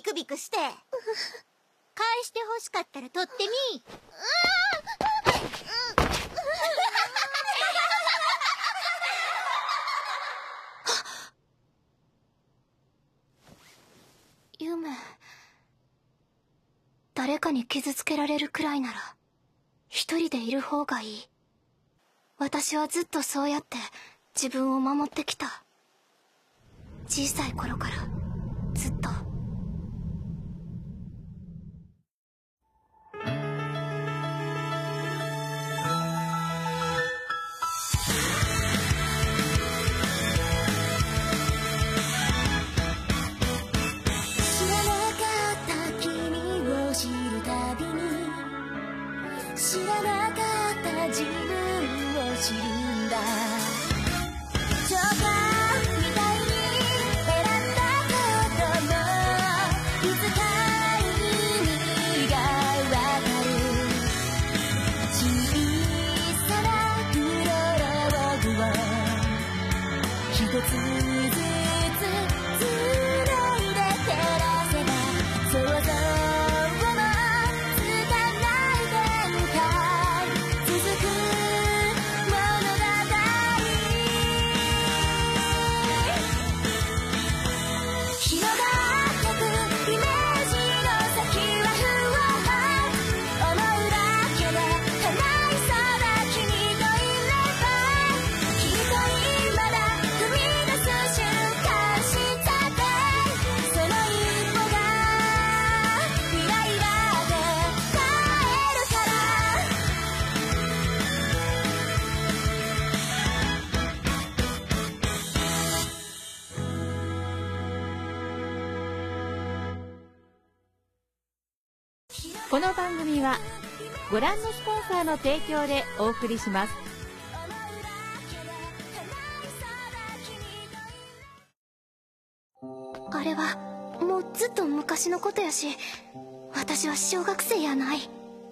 クビクして。返してほしかったら取ってみ。 ユメ、誰かに傷つけられるくらいなら一人でいる方がいい。私はずっとそうやって自分を守ってきた。小さい頃からずっと。 知らなかった自分を知るんだ。チョコみたいに選んだこともいつか意味がわかる。小さなプロローグを一つずつ繋いで照らせば想像この番組はご覧のスポンサーの提供でお送りします。 あれはもうずっと昔のことやし、私は小学生やない。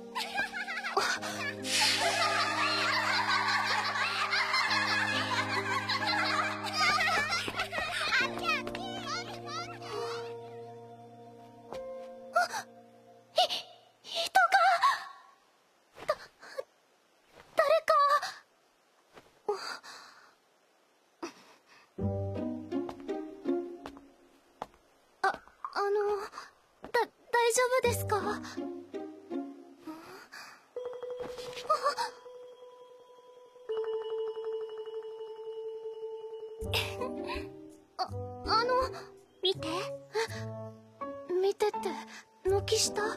大丈夫ですか？見て。見てって軒下？そう。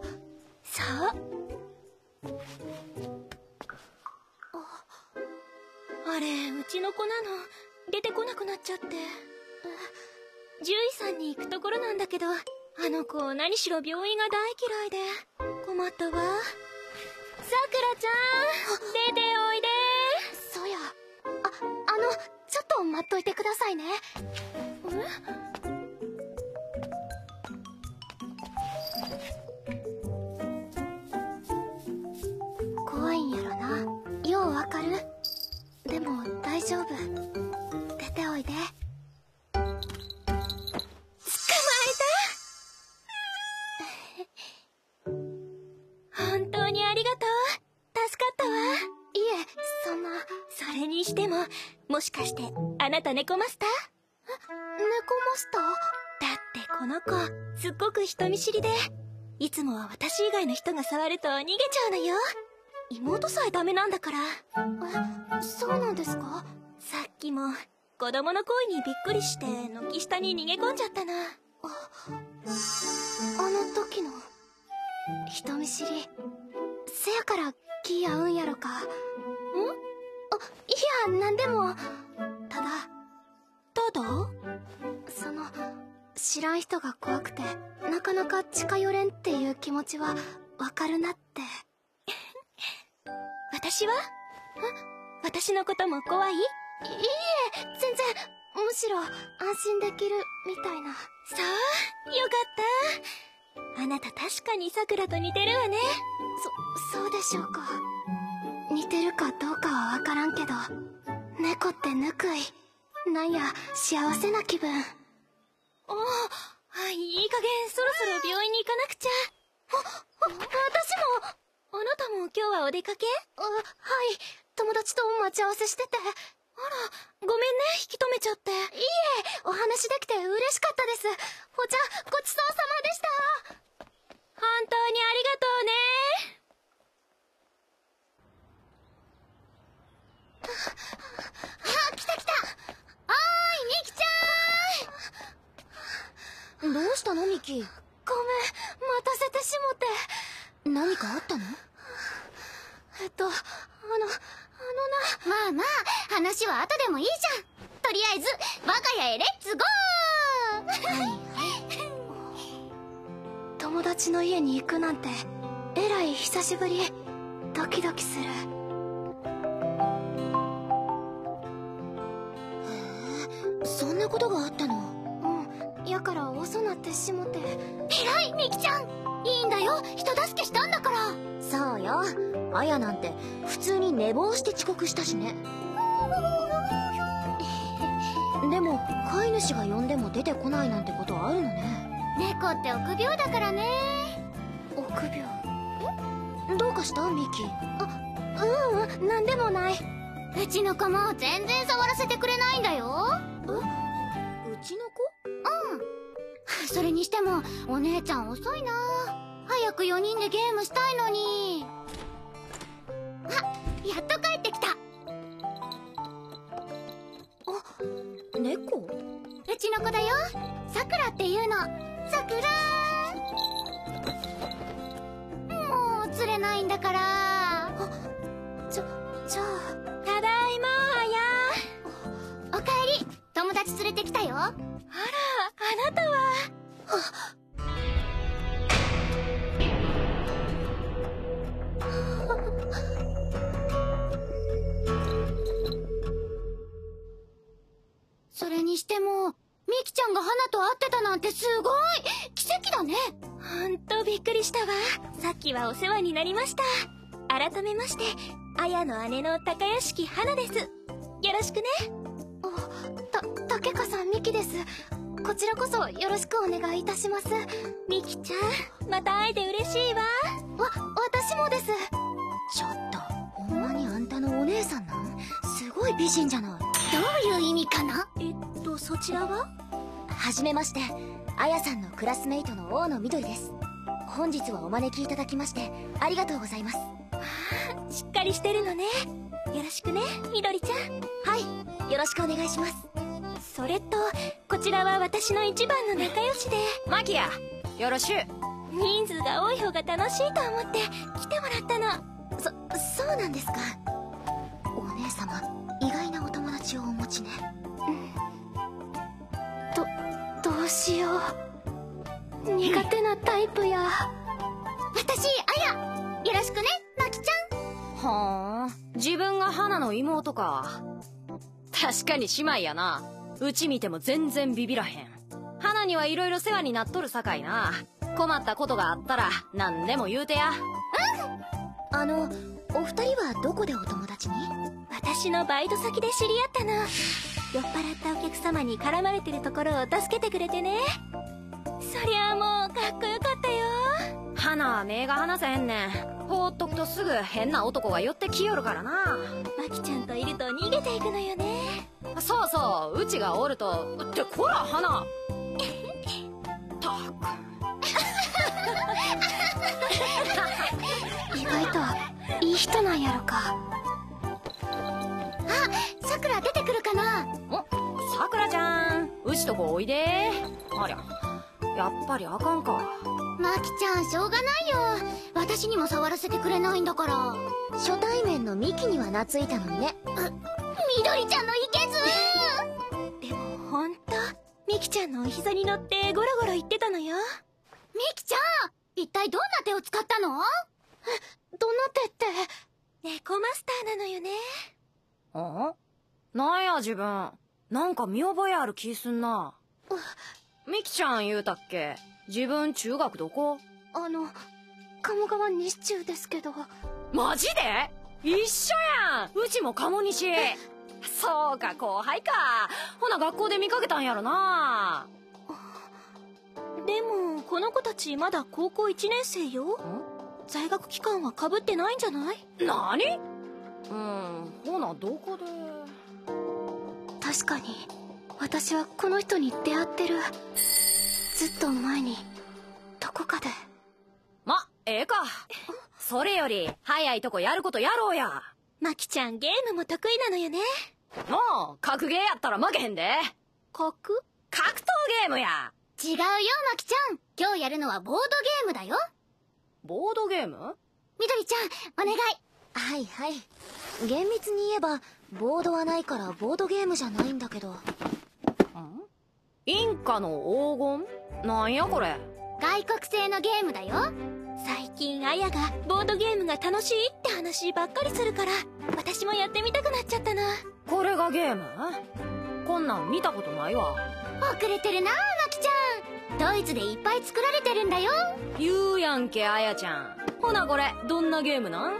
あれ、うちの子なの。出てこなくなっちゃって。獣医さんに行くところなんだけど、あの子何しろ病院が大嫌いで困ったわ。さくらちゃん、出ておいで。 そうや。ちょっと待っといてくださいね。怖いんやろな。ようわかる。でも大丈夫。出ておいで。捕まえた。本当にありがとう。助かったわ。いえ、そんな。 それにしても、もしかしてあなた猫マスター？ 猫マスター？ だってこの子すっごく人見知りで、いつもは私以外の人が触ると逃げちゃうのよ。妹さえダメなんだから。 そうなんですか？ さっきも子供の声にびっくりして軒下に逃げ込んじゃったな。 あの時の人見知りせやから気合うんやろか。いや、なんでも。ただ知らん人が怖くてなかなか近寄れんっていう気持ちはわかるなって。 私は？私のことも怖い？ いいえ、全然。むしろ安心できるみたいな。 そう、よかった。あなた確かにさくらと似てるわね。 そうでしょうか。似てるかどうかはわからんけど、猫ってぬくい。なんや幸せな気分。 あいい加減そろそろ病院に行かなくちゃ。私も。あなたも今日はお出かけ？はい。友達と待ち合わせしてて。あら、ごめんね、引き止めちゃって。いいえ、お話できて嬉しかったです。お茶、ごちそうさまでした。 本当にありがとうね。 来た来た。おーい、ミキちゃん。どうしたのミキ？ ごめん、待たせてしもて。 何かあったの？ まあまあ、 話は後でもいいじゃん。とりあえず我が家へレッツゴー。 友達の家に行くなんてえらい久しぶり。ドキドキする。 そんなことがあったの？ やから遅なってしもて。 えらいミキちゃん。いいんだよ、人助けしたんだから。そうよ、あやなんて普通に寝坊して遅刻したしね。でも飼い主が呼んでも出てこないなんてことあるのね。猫って臆病だからね。 臆病？ どうかしたミキ？ なんでもない。 うちの子も全然触らせてくれないんだよ。うちの子？それにしてもお姉ちゃん遅いな。早く4人でゲームしたいのに。あ、やっと帰ってきた。猫？うちの子だよ。さくらっていうの。さくらー。もう釣れないんだから。 じゃあただいま、あや。 おかえり。友達連れてきたよ。 あら、あなたは。 それにしてもミキちゃんが花と会ってたなんてすごい奇跡だね。 ほんとびっくりしたわ。さっきはお世話になりました。改めまして、あやの姉の高屋敷花です。よろしくね。 竹香さん、ミキです。こちらこそよろしくお願いいたします。 ミキちゃん、また会えて嬉しいわ。 私もです。 ちょっと、ほんまにあんたのお姉さんなん？すごい美人じゃない。どういう意味かな？ そちらは？ はじめまして、あやさんのクラスメイトの大野みどりです。本日はお招きいただきましてありがとうございます。 しっかりしてるのね。よろしくね、みどりちゃん。 はい、よろしくお願いします。 それと、こちらは私の一番の仲良しで。 マキヤ、よろしゅう。 人数が多い方が楽しいと思って来てもらったの。 そうなんですか。お姉様、意外なお友達をお持ちね。 どうしよう。苦手なタイプや。 私、あや。よろしくね、マキちゃん。 はーん、自分が花の妹か。確かに姉妹やな。うち見ても全然ビビらへん。花にはいろいろ世話になっとるさかいな。困ったことがあったら何でも言うてや。 お二人はどこでお友達に？ 私のバイト先で知り合ったの。酔っ払ったお客様に絡まれてるところを助けてくれてね。そりゃもうかっこよかったよ。 花は目が離せへんねん。放っとくとすぐ変な男が寄ってきよるからな。 マキちゃんといると逃げていくのよね。 そうそう、うちがおると。ってこら花たく意外といい人なんやろか。 さくら出てくるかな？ お、さくらちゃん、うちとこおいで。ありゃ、やっぱりあかんか。 マキちゃん、しょうがないよ。私にも触らせてくれないんだから。初対面のミキには懐いたのにね。みどりちゃんのいけず。 でもほんと、ミキちゃんのお膝に乗ってゴロゴロ言ってたのよ。 ミキちゃん、一体どんな手を使ったの？ どんな手って。 猫マスターなのよね。 あ？なんや自分、なんか見覚えある気すんな。ミキちゃん言うたっけ？自分中学どこ？ 鴨川西中ですけど。 マジで？一緒やん。うちも鴨西。そうか、後輩か。ほな学校で見かけたんやろな。 でもこの子たちまだ高校1年生よ。在学期間はかぶってないんじゃない？ 何？ほなどこで。 確かに私はこの人に出会ってる。ずっと前にどこかで。 ええか。それより早いとこやることやろうや。 マキちゃんゲームも得意なのよね。 もう格ゲーやったら負けへんで。 格闘ゲームや。 違うよ、マキちゃん。今日やるのはボードゲームだよ。 ボードゲーム？ みどりちゃん、お願い。 はいはい。厳密に言えばボードはないからボードゲームじゃないんだけど。 インカの黄金？なんやこれ。 外国製のゲームだよ。 最近アヤがボードゲームが楽しいって話ばっかりするから、私もやってみたくなっちゃったな。 これがゲーム？こんなん見たことないわ。 遅れてるな、マキちゃん。ドイツでいっぱい作られてるんだよ。 言うやんけ、あやちゃん。ほなこれどんなゲームなん？ それ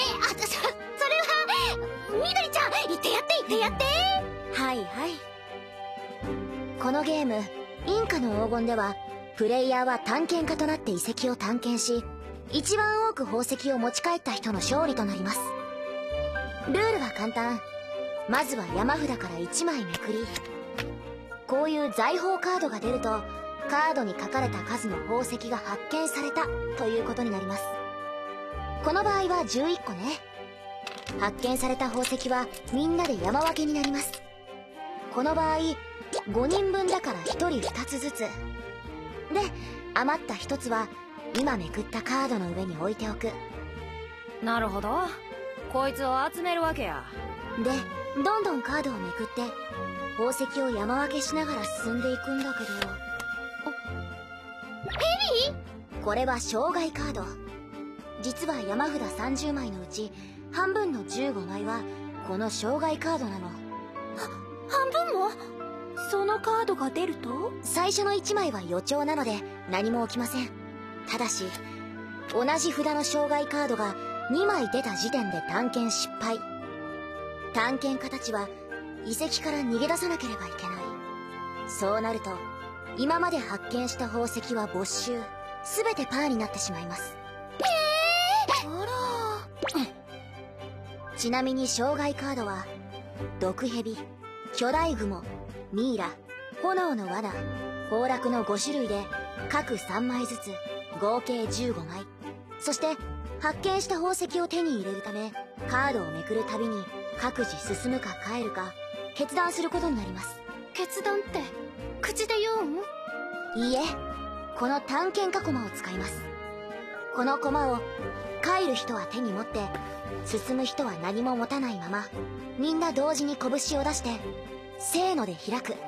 はみどりちゃん、言ってやって言ってやって。 はいはい。このゲームインカの黄金ではプレイヤーは探検家となって遺跡を探検し、一番多く宝石を持ち帰った人の勝利となります。ルールは簡単。まずは山札から1枚めくり、こういう財宝カードが出るとカードに書かれた数の宝石が発見されたということになります。この場合は11個ね。発見された宝石はみんなで山分けになります。この場合5人分だから1人2つずつで、余った1つは今めくったカードの上に置いておく。 なるほど。こいつを集めるわけや。 でどんどんカードをめくって宝石を山分けしながら進んでいくんだけど。これは障害カード。実は山札30枚のうち半分の15枚はこの障害カードなの。 半分も？そのカードが出ると？ 最初の1枚は予兆なので何も起きません。ただし同じ札の障害カードが2枚出た時点で探検失敗。探検家たちは遺跡から逃げ出さなければいけない。そうなると今まで発見した宝石は没収、全てパーになってしまいます。ちなみに障害カードは毒蛇、巨大蜘蛛、ミイラ、炎の罠、崩落の5種類で各3枚ずつ合計15枚。そして発見した宝石を手に入れるためカードをめくるたびに各自進むか帰るか決断することになります。 決断って口で言うん？ いいえ、この探検家駒を使います。この駒を帰る人は手に持って進む人は何も持たないままみんな同時に拳を出してせーので開く。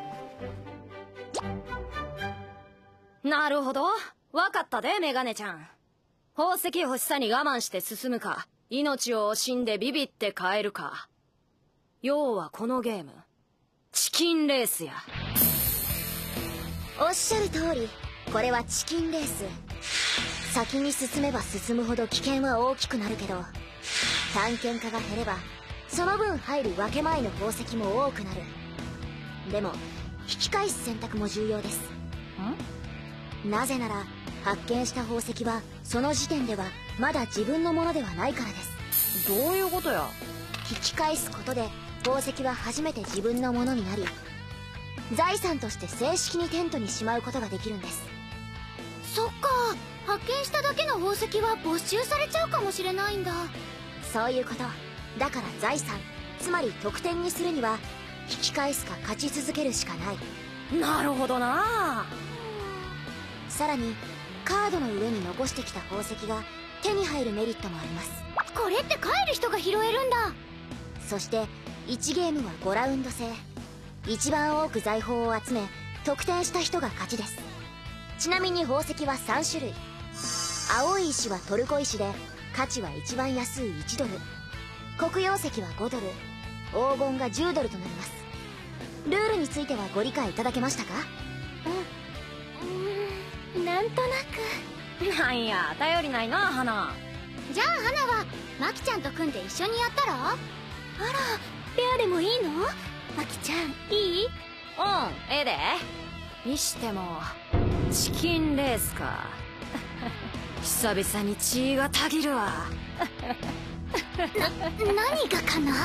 なるほど。わかったで、メガネちゃん。宝石欲しさに我慢して進むか、命を惜しんでビビって帰るか。要はこのゲームチキンレースや。 おっしゃる通り、これはチキンレース。先に進めば進むほど危険は大きくなるけど、探検家が減ればその分入る分け前の宝石も多くなる。でも引き返す選択も重要です。なぜなら発見した宝石はその時点ではまだ自分のものではないからです。 どういうことや？ 引き返すことで宝石は初めて自分のものになり、財産として正式にテントにしまうことができるんです。 そっか、発見しただけの宝石は没収されちゃうかもしれないんだ。 そういうこと。だから財産、つまり得点にするには引き返すか勝ち続けるしかない。 なるほどな。 さらにカードの上に残してきた宝石が手に入るメリットもあります。 これって帰る人が拾えるんだ。 そして1ゲームは5ラウンド制。一番多く財宝を集め得点した人が勝ちです。ちなみに宝石は3種類。青い石はトルコ石で価値は一番安い1ドル、黒曜石は5ドル、黄金が10ドルとなります。ルールについてはご理解いただけましたか？ なんとなく。 なんや頼りないな、花。 じゃあ花はマキちゃんと組んで一緒にやったら？ あら、ペアでもいいの？マキちゃんいい？ ええで。にしてもチキンレースか。久々に血がたぎるわ。 何がかな。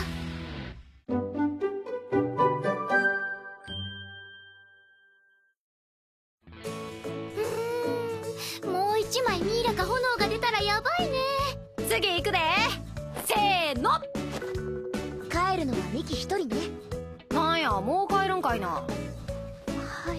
もう一枚ミイラか炎が出たらやばいね。 次行くで。せーの。 帰るのはミキ一人ね。 なんや、もう帰るんかいな。 はい、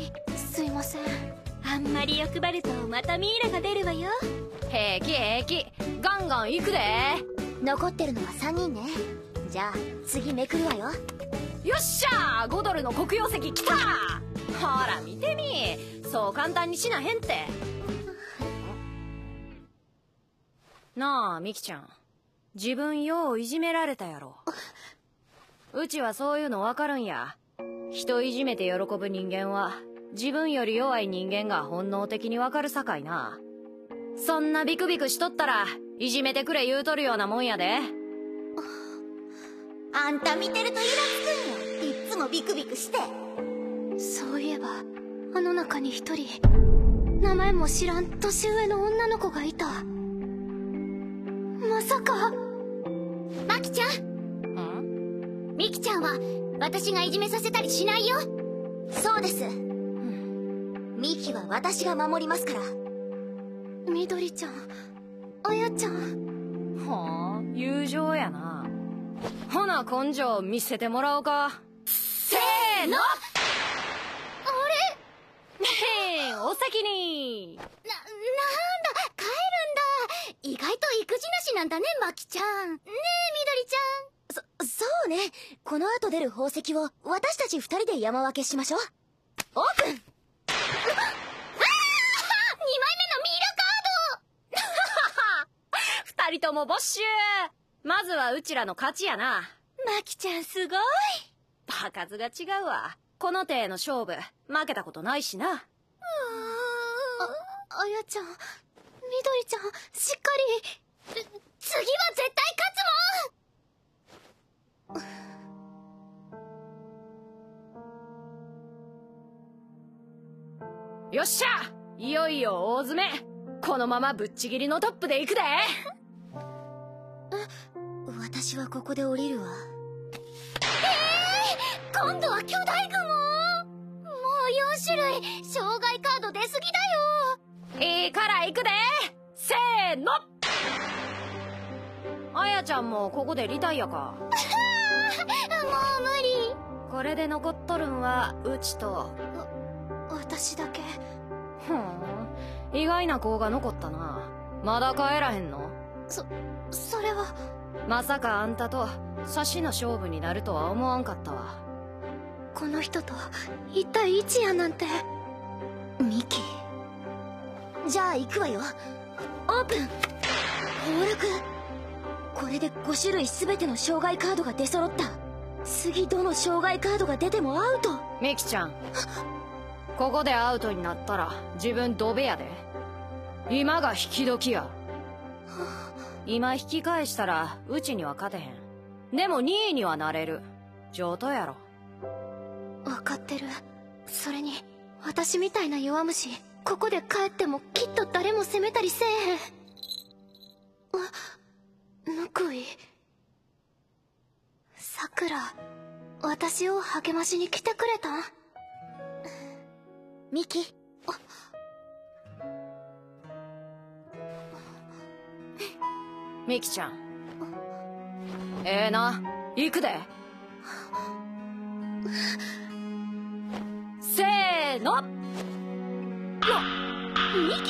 すいません。 あんまり欲張るとまたミイラが出るわよ。 平気平気、ガンガン行くで。 残ってるのは3人ね。じゃあ次めくるわよ。 よっしゃー、5ドルの黒曜石来た。ほら見てみ、そう簡単にしなへんって。なあミキちゃん、自分よういじめられたやろ。うちはそういうの分かるんや。人いじめて喜ぶ人間は自分より弱い人間が本能的に分かるさかいな。そんなビクビクしとったらいじめてくれ言うとるようなもんやで。 あんた見てるとイラつくんよ。いっつもビクビクして。 そういえばあの中に一人名前も知らん年上の女の子がいた。まさか。 マキちゃん、ミキちゃんは私がいじめさせたりしないよ。 そうです。ミキは私が守りますから。 みどりちゃん、あやちゃん。 はあ、友情やな。ほな根性見せてもらおうか。せーの。あれへん、お先に。 なんだ、帰るんだ。意外と育児なしなんだね、マキちゃん。ねえ、みどりちゃん。 そうね。この後出る宝石を私たち2人で山分けしましょう。オープン。 2枚目のミイラカード。 2人とも没収。まずはうちらの勝ちやな。 マキちゃんすごい。 場数が違うわ。この手の勝負負けたことないしな。 あやちゃん、みどりちゃん、しっかり。 次は絶対勝つもん。 よっしゃ、いよいよ大詰め。このままぶっちぎりのトップで行くで。 私はここで降りるわ。 今度は巨大雲。もう4種類。障害カード出すぎだよ。 いいから行くで。せーの。あやちゃんもここでリタイアか。 もう無理。 これで残っとるんはうちと。 私だけ。 ふん、意外な子が残ったな。まだ帰らへんの？ それは。 まさかあんたと差しの勝負になるとは思わんかったわ。 この人と一対一やなんて。 ミキ。じゃあ行くわよ。オープン。崩落。これで5種類全ての障害カードが出揃った。次どの障害カードが出てもアウト。 ミキちゃん、ここでアウトになったら自分ドベやで。今が引き時や。今引き返したらうちには勝てへん。でも2位にはなれる。上等やろ。 わかってる。それに私みたいな弱虫ここで帰ってもきっと誰も責めたりせえへん。報い。さくら、私を励ましに来てくれたん？ ミキ。 ミキちゃん、な、行くで。せーの。 ミキち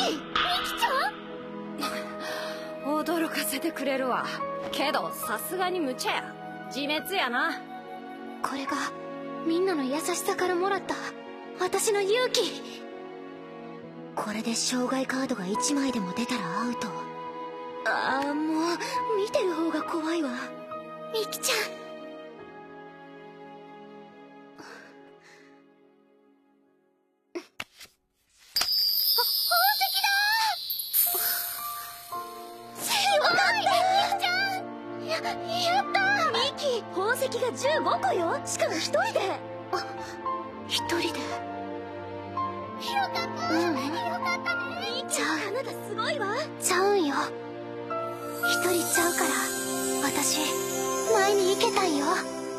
ゃん。 驚かせてくれるわ。けどさすがに無茶や。自滅やな。 これがみんなの優しさからもらった私の勇気。 これで障害カードが1枚でも出たらアウト。ああ、もう見てる方が怖いわ。 ミキちゃん。 宝石が15個よ。しかも1人で。 一人で。 すごいわ。ちゃうんよ。一人ちゃうから私前に行けたんよ。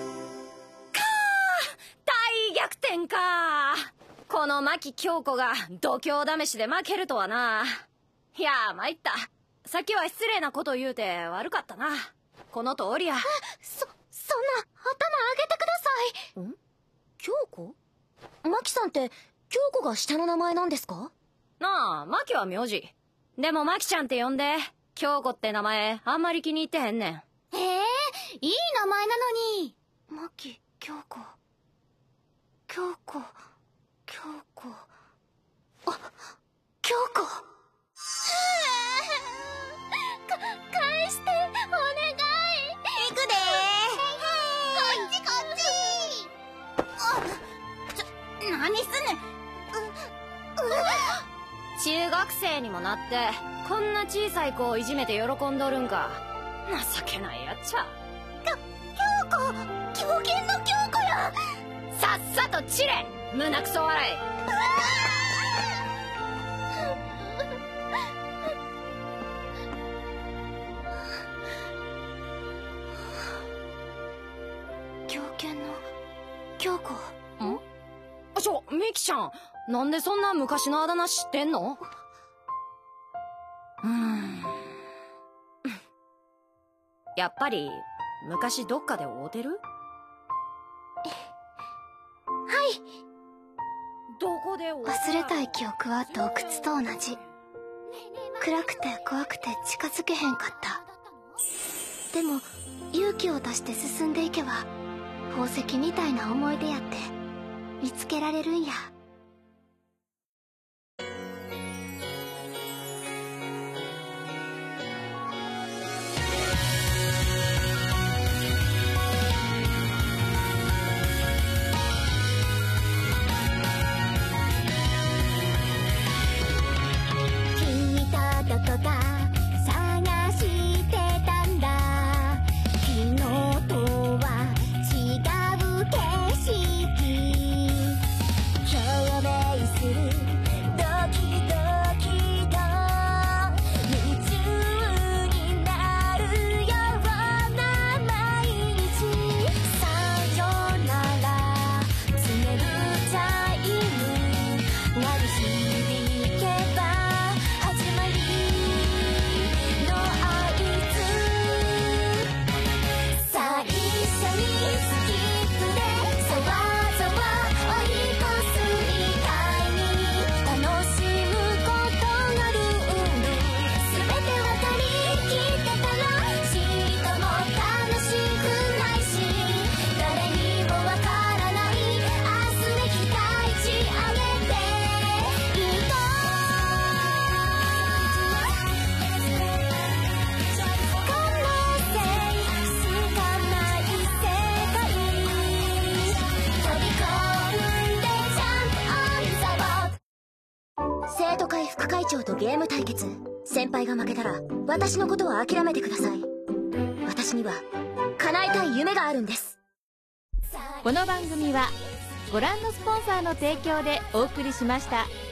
大逆転か。この牧京子が度胸試しで負けるとはな。いや参った。さっきは失礼なこと言うて悪かったな。この通りや。 そんな頭上げてください。 ん？京子？牧さんって京子が下の名前なんですか？ なあ、牧は名字。でも牧ちゃんって呼んで。京子って名前あんまり気に入ってへんねん。 いい名前なのに。牧京子。京子。あ、京子。返して、お願い。行くでこっち。何すんねん。 中学生にもなってこんな小さい子をいじめて喜んどるんか。情けないやっちゃ。 京子、狂犬の京子や。 さっさと散れ、胸くそ笑い。 狂犬の京子。 ミキちゃん、なんでそんな昔のあだ名知ってんの？やっぱり昔どっかで会うてる？ はい。 どこで忘れたい記憶は洞窟と同じ。暗くて怖くて近づけへんかった。でも勇気を出して進んでいけば宝石みたいな思い出やって見つけられるんや。 君とどこか探してたんだ。昨日とは違う景色。共鳴するドキドキと夢中になるような毎日。さよなら告げるチャイム鳴り響けば始まりの合図。最初にスキップでざわざわ追い越すみたいに楽しむことのルール全てわかりきってたらちっとも楽しくないし誰にもわからない明日で期待値上げていこう。可能性しかない世界飛び込んでジャンプオンザボート。 生徒会副会長とゲーム対決。先輩が負けたら私のことは諦めてください。私には叶えたい夢があるんです。 この番組はご覧のスポンサーの提供でお送りしました。